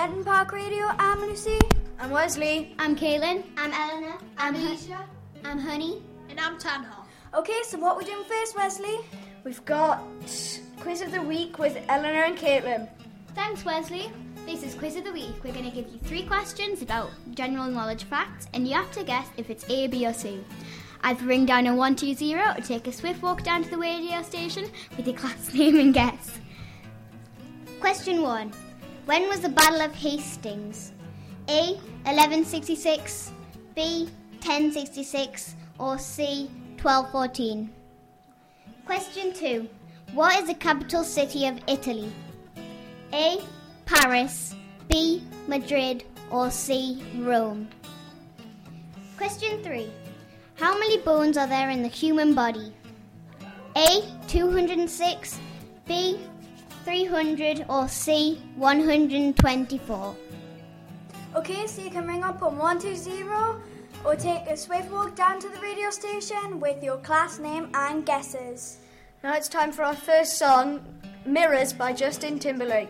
Benton Park Radio. I'm Lucy. I'm Wesley. I'm Kaylin. I'm Eleanor. I'm Aisha. I'm Honey. And I'm Tanha. Okay, so what are we doing first, Wesley? We've got Quiz of the Week with Eleanor and Caitlin. Thanks, Wesley. This is Quiz of the Week. We're going to give you 3 questions about general knowledge facts, and you have to guess if it's A, B or C. I've ring down a 120 or take a swift walk down to the radio station with your class name and guess. Question 1. When was the Battle of Hastings? A. 1166, B. 1066, or C. 1214? Question 2. What is the capital city of Italy? A. Paris, B. Madrid, or C. Rome? Question 3. How many bones are there in the human body? A. 206, B. 300, or C. 124? Okay, so you can ring up on 120 or take a swift walk down to the radio station with your class name and guesses. Now it's time for our first song, Mirrors by Justin Timberlake.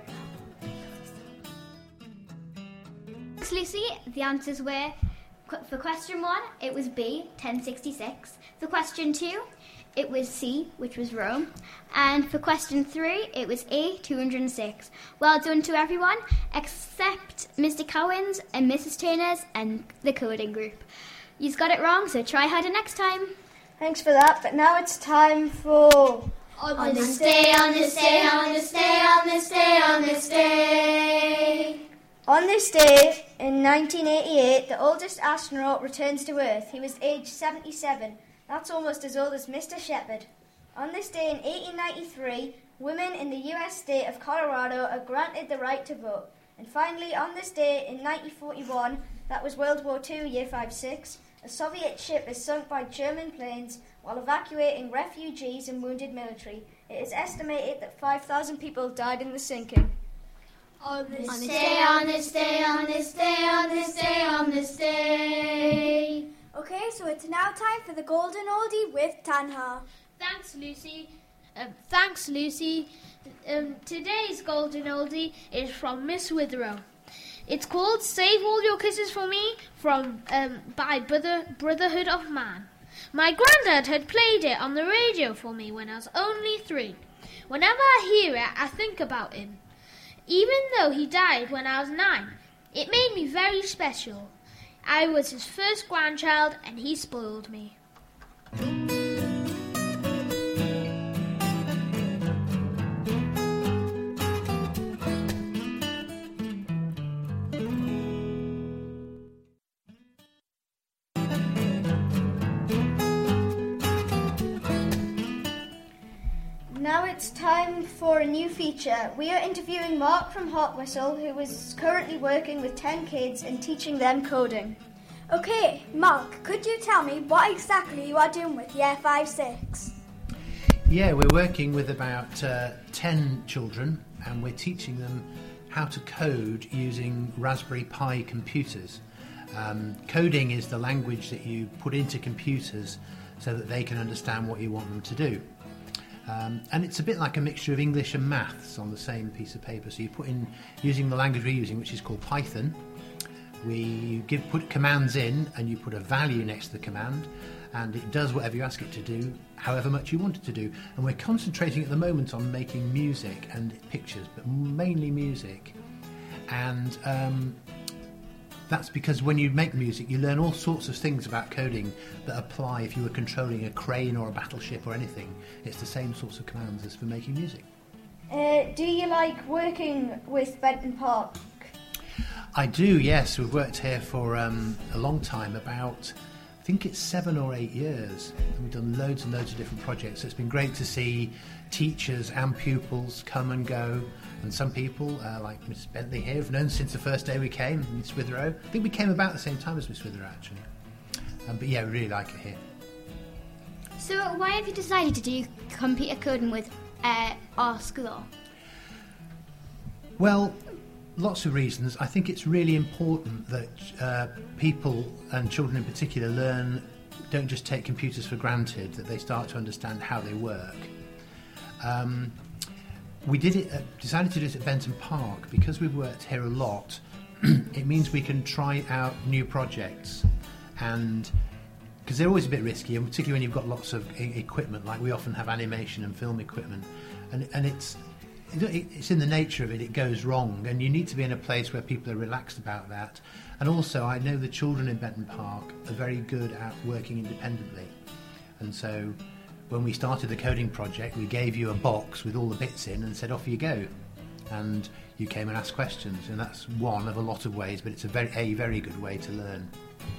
Thanks, Lucy. The answers were, for question 1, it was B, 1066. For question 2, it was C, which was Rome. And for question 3, it was A, 206. Well done to everyone, except Mr. Cowan's and Mrs. Turner's and the coding group. You've got it wrong, so try harder next time. Thanks for that, but now it's time for... On this day, on this day, on this day, on this day, on this day. On this day, in 1988, the oldest astronaut returns to Earth. He was aged 77. That's almost as old as Mr. Shepard. On this day in 1893, women in the US state of Colorado are granted the right to vote. And finally, on this day in 1941, that was World War II, Year 5-6, a Soviet ship is sunk by German planes while evacuating refugees and wounded military. It is estimated that 5,000 people died in the sinking. On this day, on this day, on this day, on this day, on this day. Okay, so it's now time for the Golden Oldie with Tanha. Thanks, Lucy. Today's Golden Oldie is from Miss Witherow. It's called Save All Your Kisses For Me by Brotherhood of Man. My granddad had played it on the radio for me when I was only 3. Whenever I hear it, I think about him. Even though he died when I was 9, it made me very special. I was his first grandchild and he spoiled me. Now it's time for a new feature. We are interviewing Mark from Hot Whistle, who is currently working with 10 kids and teaching them coding. Okay, Mark, could you tell me what exactly you are doing with Year 5-6? Yeah, we're working with about 10 children and we're teaching them how to code using Raspberry Pi computers. Coding is the language that you put into computers so that they can understand what you want them to do. And it's a bit like a mixture of English and maths on the same piece of paper. So you put in, using the language we're using, which is called Python, put commands in and you put a value next to the command and it does whatever you ask it to do, however much you want it to do. And we're concentrating at the moment on making music and pictures, but mainly music. And that's because when you make music, you learn all sorts of things about coding that apply if you were controlling a crane or a battleship or anything. It's the same sorts of commands as for making music. Do you like working with Benton Park? I do, yes. We've worked here for a long time, about, I think it's 7 or 8 years. And we've done loads and loads of different projects. So it's been great to see teachers and pupils come and go. And some people, like Miss Bentley here, have known since the first day we came, Miss Witherow. I think we came about the same time as Miss Witherow, actually. But yeah, we really like it here. So why have you decided to do computer coding with our school? Well, lots of reasons. I think it's really important that people, and children in particular, don't just take computers for granted, that they start to understand how they work. we decided to do it at Benton Park because we've worked here a lot. It means we can try out new projects, and because they're always a bit risky, and particularly when you've got lots of equipment, like we often have animation and film equipment, and it's in the nature of it, it goes wrong, and you need to be in a place where people are relaxed about that. And also, I know the children in Benton Park are very good at working independently, and so when we started the coding project, we gave you a box with all the bits in and said, off you go, and you came and asked questions, and that's one of a lot of ways, but it's a very good way to learn.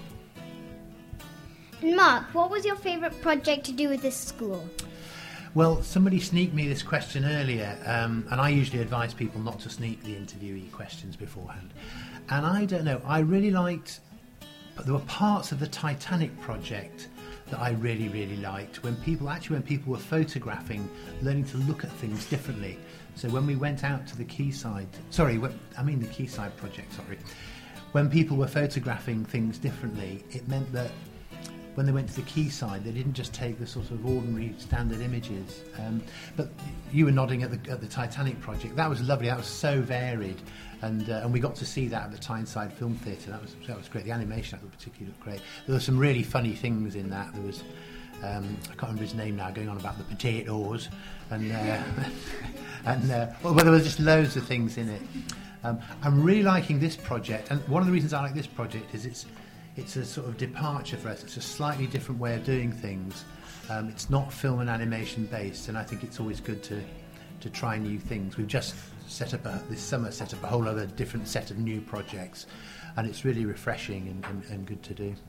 Mark, what was your favourite project to do with this school? Well, somebody sneaked me this question earlier, and I usually advise people not to sneak the interviewee questions beforehand. And I don't know, I really liked, but there were parts of the Titanic project that I really liked, when people were photographing, learning to look at things differently. So when we went out to the Quayside, the Quayside project, when people were photographing things differently, it meant that when they went to the Quayside, they didn't just take the sort of ordinary standard images. But you were nodding at the Titanic project. That was lovely. That was so varied, and we got to see that at the Tyneside Film Theatre. That was great. The animation particularly looked great. There were some really funny things in that. There was I can't remember his name now, going on about the potatoes, and well, there were just loads of things in it. I'm really liking this project, and one of the reasons I like this project is it's a sort of departure for us. It's a slightly different way of doing things. It's not film and animation based, and I think it's always good to try new things. We've just this summer set up a whole other different set of new projects, and it's really refreshing and good to do.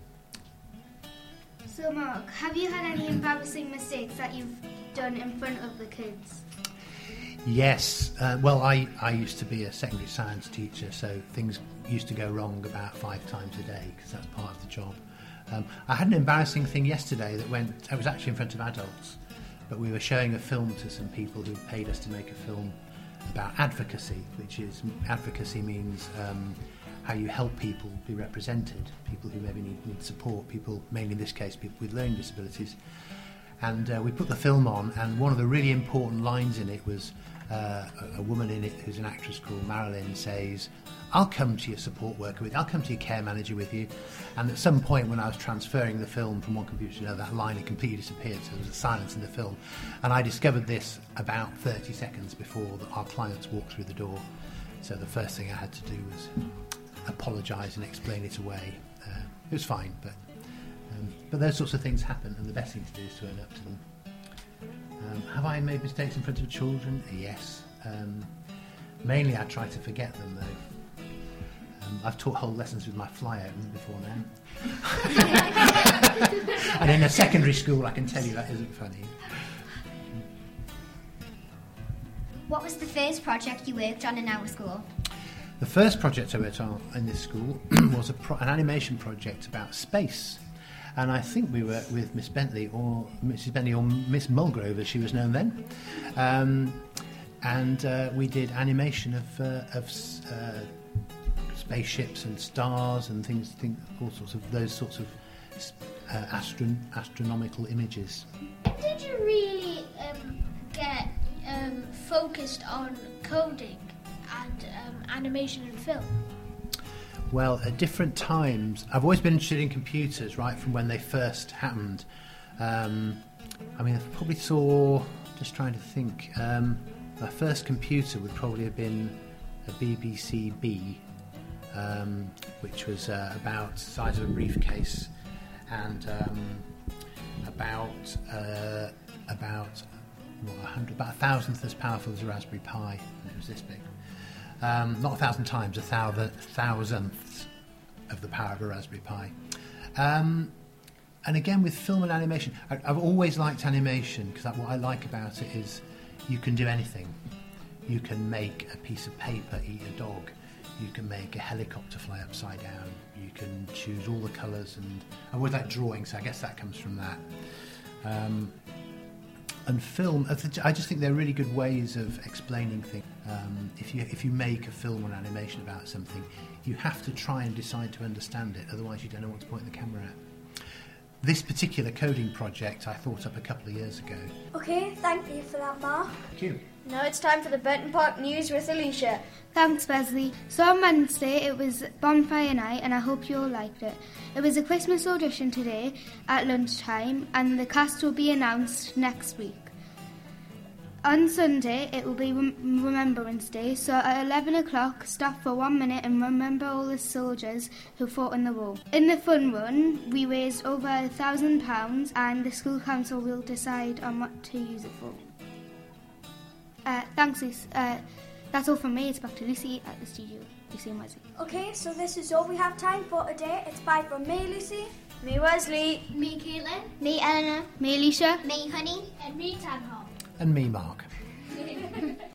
So Mark, have you had any embarrassing mistakes that you've done in front of the kids? Yes. Well, I used to be a secondary science teacher, so things used to go wrong about 5 times a day, because that's part of the job. I had an embarrassing thing yesterday it was actually in front of adults, but we were showing a film to some people who paid us to make a film about advocacy, advocacy means how you help people be represented, people who maybe need support, people, mainly in this case, people with learning disabilities. And we put the film on, and one of the really important lines in it was a woman in it who's an actress called Marilyn says, "I'll come to your support worker with you, I'll come to your care manager with you." And at some point when I was transferring the film from one computer to another, that line had completely disappeared, so there was a silence in the film. And I discovered this about 30 seconds before our clients walked through the door. So the first thing I had to do was apologise and explain it away. It was fine, but those sorts of things happen, and the best thing to do is to own up to them. Have I made mistakes in front of children? Yes. Mainly I try to forget them, though. I've taught whole lessons with my fly out before now. And in a secondary school, I can tell you that isn't funny. What was the first project you worked on in our school? The first project I worked on in this school was an animation project about space. And I think we were with Miss Bentley or Mrs. Bentley or Miss Mulgrove, as she was known then. And we did animation of spaceships and stars and things, all sorts of those sorts of astronomical images. Did you really get focused on coding and animation and film? Well, at different times, I've always been interested in computers, right from when they first happened. I probably saw, just trying to think, my first computer would probably have been a BBC B, which was about the size of a briefcase and about 1,000th as powerful as a Raspberry Pi, and it was this big. Not 1,000 times, 1,000th of the power of a Raspberry Pi. And again, with film and animation, I've always liked animation, because what I like about it is you can do anything. You can make a piece of paper eat a dog. You can make a helicopter fly upside down. You can choose all the colours, and I always like drawing, so I guess that comes from that. And film, I just think they're really good ways of explaining things. If you make a film or animation about something, you have to try and decide to understand it, otherwise you don't know what to point the camera at. This particular coding project I thought up a couple of years ago. Okay, thank you for that, Mark. Thank you. Now it's time for the Burton Park News with Alicia. Thanks, Wesley. So on Wednesday it was bonfire night and I hope you all liked it. It was a Christmas audition today at lunchtime and the cast will be announced next week. On Sunday it will be Remembrance Day, so at 11 o'clock stop for 1 minute and remember all the soldiers who fought in the war. In the fun run we raised over £1,000 and the school council will decide on what to use it for. Thanks, Lucy. That's all from me. It's back to Lucy at the studio. Lucy and Wesley. Okay, so this is all we have time for today. It's bye from me, Lucy. Me, Wesley. Me, Caitlin. Me, Eleanor. Me, Alicia. Me, Honey. And me, Tanhall. And me, Mark.